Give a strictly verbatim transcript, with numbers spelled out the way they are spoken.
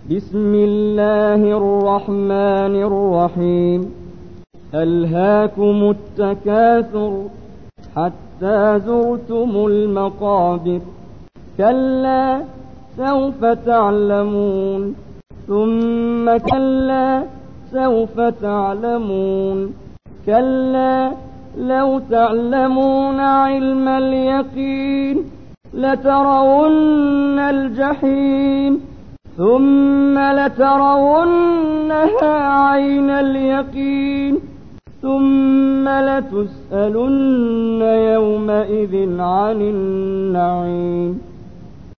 بسم الله الرحمن الرحيم ألهاكم التكاثر حتى زرتم المقابر كلا سوف تعلمون ثم كلا سوف تعلمون كلا لو تعلمون علم اليقين لترون الجحيم ثم لترونها عين اليقين ثم لتسألن يومئذ عن النعيم